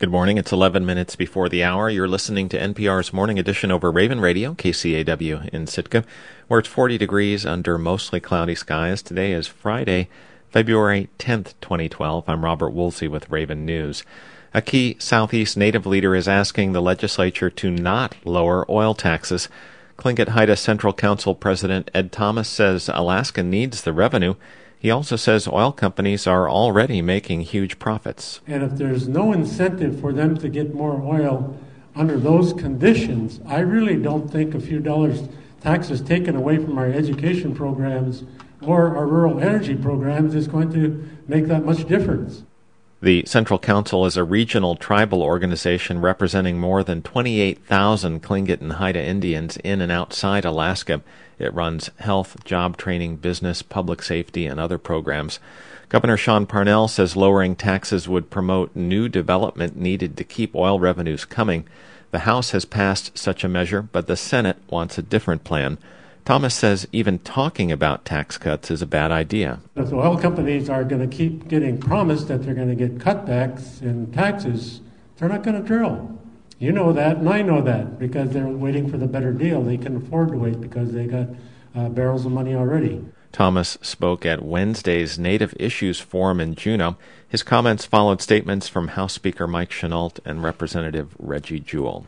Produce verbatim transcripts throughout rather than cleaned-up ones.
Good morning. It's eleven minutes before the hour. You're listening to N P R's Morning Edition over Raven Radio, K C A W in Sitka, where it's forty degrees under mostly cloudy skies. Today is Friday, February tenth, twenty twelve. I'm Robert Woolsey with Raven News. A key Southeast Native leader is asking the legislature to not lower oil taxes. Tlingit Haida Central Council President Ed Thomas says Alaska needs the revenue. He also says oil companies are already making huge profits. And if there's no incentive for them to get more oil under those conditions, I really don't think a few dollars taxes taken away from our education programs or our rural energy programs is going to make that much difference. The Central Council is a regional tribal organization representing more than twenty-eight thousand Tlingit and Haida Indians in and outside Alaska. It runs health, job training, business, public safety, and other programs. Governor Sean Parnell says lowering taxes would promote new development needed to keep oil revenues coming. The House has passed such a measure, but the Senate wants a different plan. Thomas says even talking about tax cuts is a bad idea. If the oil companies are going to keep getting promised that they're going to get cutbacks in taxes, they're not going to drill. You know that, and I know that, because they're waiting for the better deal. They can afford to wait because they got uh, barrels of money already. Thomas spoke at Wednesday's Native Issues Forum in Juneau. His comments followed statements from House Speaker Mike Chenault and Representative Reggie Jewell.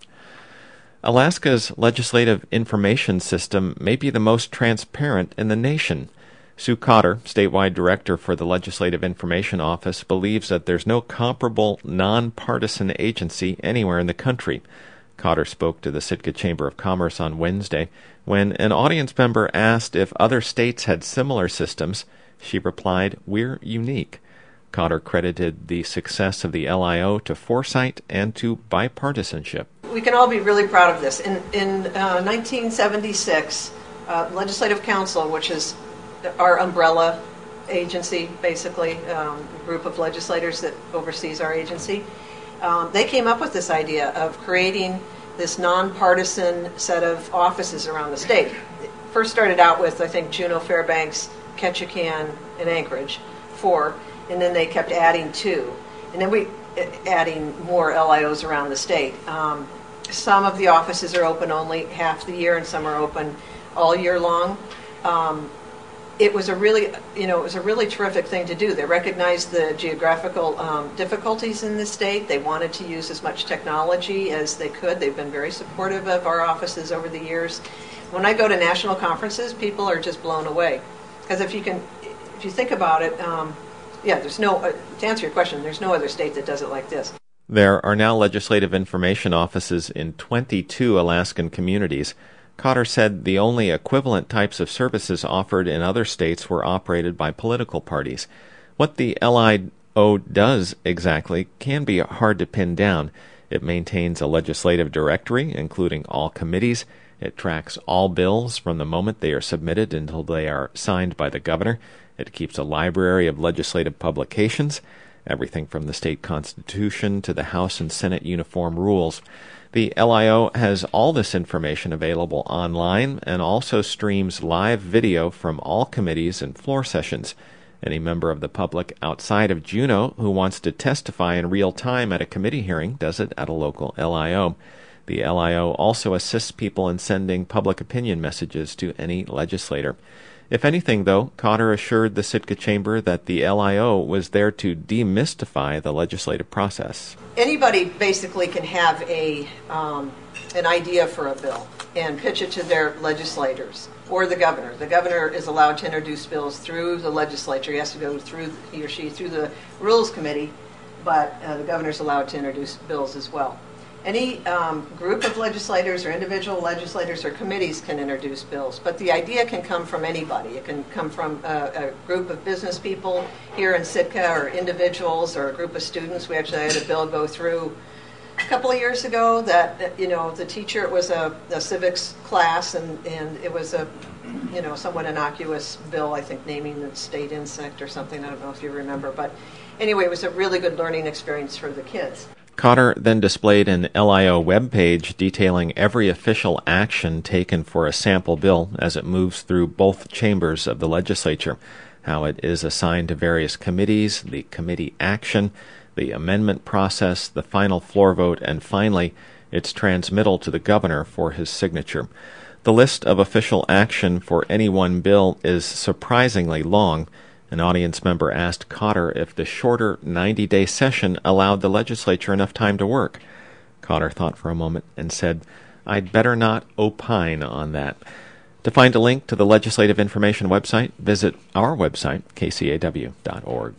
Alaska's legislative information system may be the most transparent in the nation. Sue Cotter, statewide director for the Legislative Information Office, believes that there's no comparable nonpartisan agency anywhere in the country. Cotter spoke to the Sitka Chamber of Commerce on Wednesday. When an audience member asked if other states had similar systems, she replied, "We're unique." Cotter credited the success of the L I O to foresight and to bipartisanship. We can all be really proud of this. In, in uh, nineteen seventy-six, uh, Legislative Council, which is our umbrella agency, basically, um, a group of legislators that oversees our agency, um, they came up with this idea of creating this nonpartisan set of offices around the state. It first started out with, I think, Juneau, Fairbanks, Ketchikan, and Anchorage, four, and then they kept adding two. And then we adding more L I Os around the state. Um, some of the offices are open only half the year, and some are open all year long. Um, it was a really, you know, it was a really terrific thing to do. They recognized the geographical um, difficulties in the state. They wanted to use as much technology as they could. They've been very supportive of our offices over the years. When I go to national conferences, people are just blown away, because if you can, if you think about it. Um, Yeah, there's no, uh, to answer your question, there's no other state that does it like this. There are now legislative information offices in twenty-two Alaskan communities. Cotter said the only equivalent types of services offered in other states were operated by political parties. What the L I O does exactly can be hard to pin down. It maintains a legislative directory, including all committees. It tracks all bills from the moment they are submitted until they are signed by the governor. It keeps a library of legislative publications, everything from the state constitution to the House and Senate uniform rules. The L I O has all this information available online and also streams live video from all committees and floor sessions. Any member of the public outside of Juneau who wants to testify in real time at a committee hearing does it at a local L I O. The L I O also assists people in sending public opinion messages to any legislator. If anything, though, Cotter assured the Sitka Chamber that the L I O was there to demystify the legislative process. Anybody basically can have a um, an idea for a bill and pitch it to their legislators or the governor. The governor is allowed to introduce bills through the legislature. He has to go through, he or she, through the Rules Committee, but uh, the governor's allowed to introduce bills as well. Any um, group of legislators or individual legislators or committees can introduce bills, but the idea can come from anybody. It can come from a, a group of business people here in Sitka, or individuals, or a group of students. We actually had a bill go through a couple of years ago that, you know, the teacher, it was a, a civics class, and, and it was a, you know, somewhat innocuous bill, I think, naming the state insect or something. I don't know if you remember, but anyway, it was a really good learning experience for the kids. Cotter then displayed an L I O webpage detailing every official action taken for a sample bill as it moves through both chambers of the legislature, how it is assigned to various committees, the committee action, the amendment process, the final floor vote, and finally its transmittal to the governor for his signature. The list of official action for any one bill is surprisingly long. An audience member asked Cotter if the shorter ninety-day session allowed the legislature enough time to work. Cotter thought for a moment and said, "I'd better not opine on that." To find a link to the Legislative Information website, visit our website, k c a w dot org.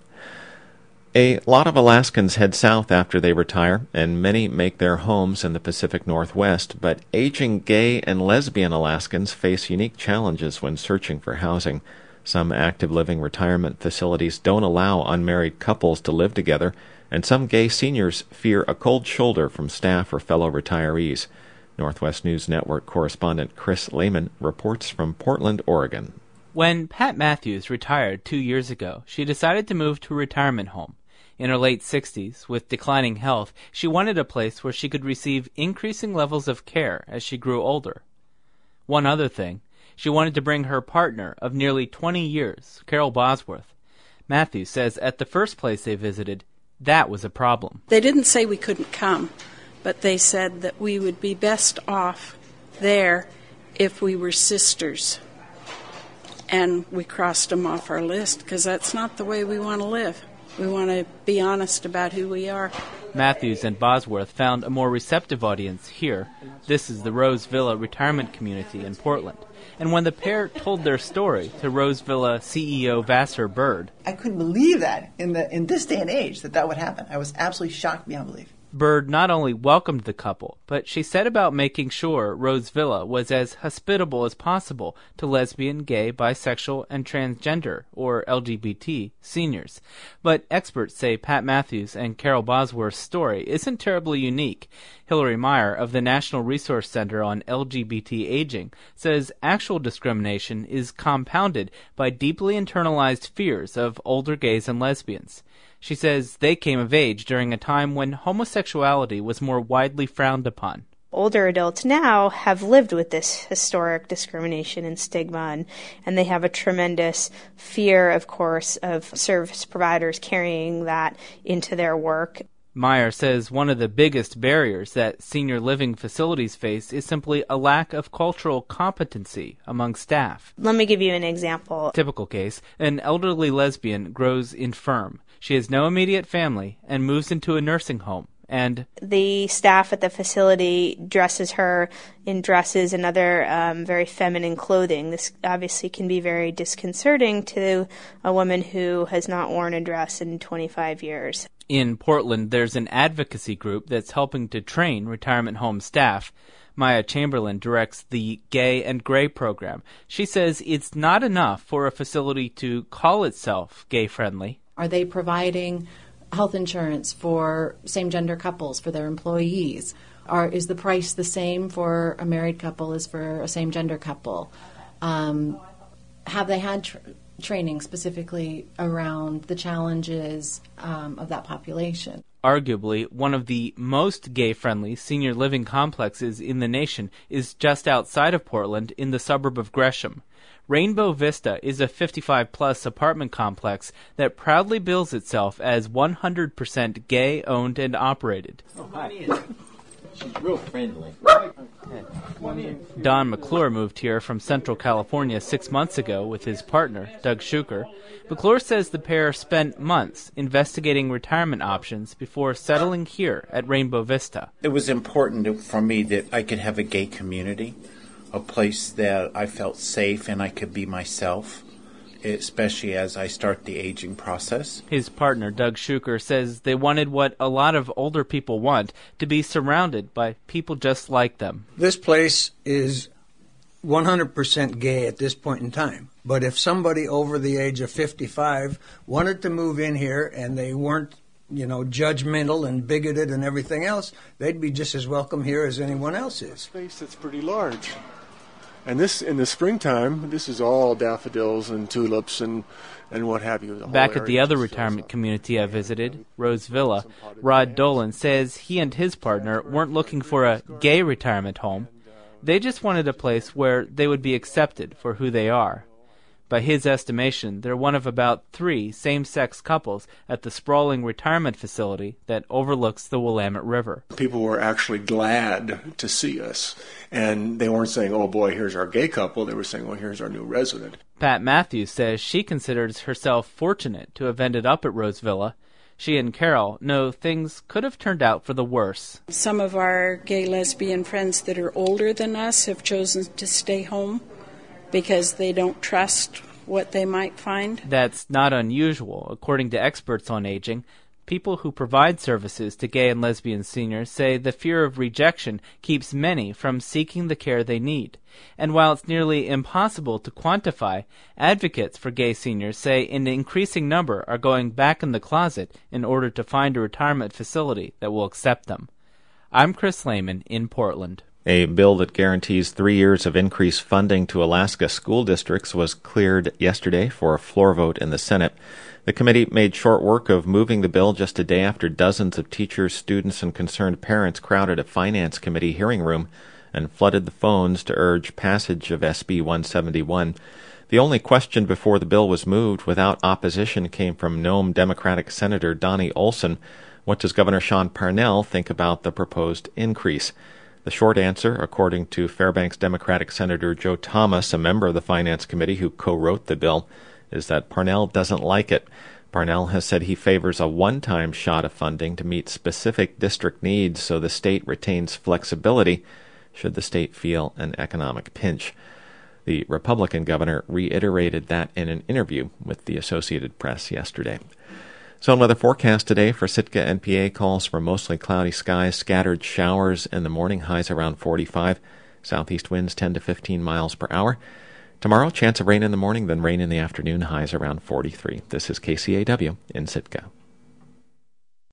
A lot of Alaskans head south after they retire, and many make their homes in the Pacific Northwest, but aging gay and lesbian Alaskans face unique challenges when searching for housing. Some active living retirement facilities don't allow unmarried couples to live together, and some gay seniors fear a cold shoulder from staff or fellow retirees. Northwest News Network correspondent Chris Lehman reports from Portland, Oregon. When Pat Matthews retired two years ago, she decided to move to a retirement home. In her late sixties, with declining health, she wanted a place where she could receive increasing levels of care as she grew older. One other thing, she wanted to bring her partner of nearly twenty years, Carol Bosworth. Matthews says at the first place they visited, that was a problem. They didn't say we couldn't come, but they said that we would be best off there if we were sisters. And we crossed them off our list because that's not the way we want to live. We want to be honest about who we are. Matthews and Bosworth found a more receptive audience here. This is the Rose Villa retirement community in Portland. And when the pair told their story to Rose Villa C E O Vassar Bird, I couldn't believe that in the in this day and age that that would happen. I was absolutely shocked beyond belief. Bird not only welcomed the couple, but she set about making sure Rose Villa was as hospitable as possible to lesbian, gay, bisexual, and transgender, or L G B T, seniors. But experts say Pat Matthews and Carol Bosworth's story isn't terribly unique. Hillary Meyer of the National Resource Center on L G B T Aging says actual discrimination is compounded by deeply internalized fears of older gays and lesbians. She says they came of age during a time when homosexuality was more widely frowned upon. Older adults now have lived with this historic discrimination and stigma, and, and they have a tremendous fear, of course, of service providers carrying that into their work. Meyer says one of the biggest barriers that senior living facilities face is simply a lack of cultural competency among staff. Let me give you an example. Typical case, an elderly lesbian grows infirm. She has no immediate family and moves into a nursing home. And the staff at the facility dresses her in dresses and other um, very feminine clothing. This obviously can be very disconcerting to a woman who has not worn a dress in twenty-five years. In Portland, there's an advocacy group that's helping to train retirement home staff. Maya Chamberlain directs the Gay and Gray program. She says it's not enough for a facility to call itself gay-friendly. Are they providing health insurance for same-gender couples, for their employees? Or is the price the same for a married couple as for a same-gender couple? Um, have they had tr- training specifically around the challenges um, of that population? Arguably, one of the most gay-friendly senior living complexes in the nation is just outside of Portland in the suburb of Gresham. Rainbow Vista is a fifty-five plus apartment complex that proudly bills itself as one hundred percent gay-owned and operated. Oh, hi. She's real friendly. Don McClure moved here from Central California six months ago with his partner, Doug Schuker. McClure says the pair spent months investigating retirement options before settling here at Rainbow Vista. It was important for me that I could have a gay community, a place that I felt safe and I could be myself, especially as I start the aging process. His partner, Doug Schuker, says they wanted what a lot of older people want, to be surrounded by people just like them. This place is one hundred percent gay at this point in time. But if somebody over the age of fifty-five wanted to move in here and they weren't, you know, judgmental and bigoted and everything else, they'd be just as welcome here as anyone else is. Space that's pretty large. And this, in the springtime, this is all daffodils and tulips and, and what have you. Back at the other retirement community I visited, Rose Villa, Rod Dolan says he and his partner weren't looking for a gay retirement home. They just wanted a place where they would be accepted for who they are. By his estimation, they're one of about three same-sex couples at the sprawling retirement facility that overlooks the Willamette River. People were actually glad to see us, and they weren't saying, oh boy, here's our gay couple. They were saying, well, here's our new resident. Pat Matthews says she considers herself fortunate to have ended up at Rose Villa. She and Carol know things could have turned out for the worse. Some of our gay lesbian friends that are older than us have chosen to stay home because they don't trust what they might find. That's not unusual. According to experts on aging, people who provide services to gay and lesbian seniors say the fear of rejection keeps many from seeking the care they need. And while it's nearly impossible to quantify, advocates for gay seniors say an increasing number are going back in the closet in order to find a retirement facility that will accept them. I'm Chris Lehman in Portland. A bill that guarantees three years of increased funding to Alaska school districts was cleared yesterday for a floor vote in the Senate. The committee made short work of moving the bill just a day after dozens of teachers, students, and concerned parents crowded a Finance Committee hearing room and flooded the phones to urge passage of S B one seventy-one. The only question before the bill was moved without opposition came from Nome Democratic Senator Donnie Olson. What does Governor Sean Parnell think about the proposed increase? The short answer, according to Fairbanks Democratic Senator Joe Thomas, a member of the Finance Committee who co-wrote the bill, is that Parnell doesn't like it. Parnell has said he favors a one-time shot of funding to meet specific district needs so the state retains flexibility should the state feel an economic pinch. The Republican governor reiterated that in an interview with the Associated Press yesterday. Zone weather forecast today for Sitka N P A calls for mostly cloudy skies, scattered showers in the morning, highs around forty-five, southeast winds ten to fifteen miles per hour. Tomorrow, chance of rain in the morning, then rain in the afternoon, highs around forty-three. This is K C A W in Sitka.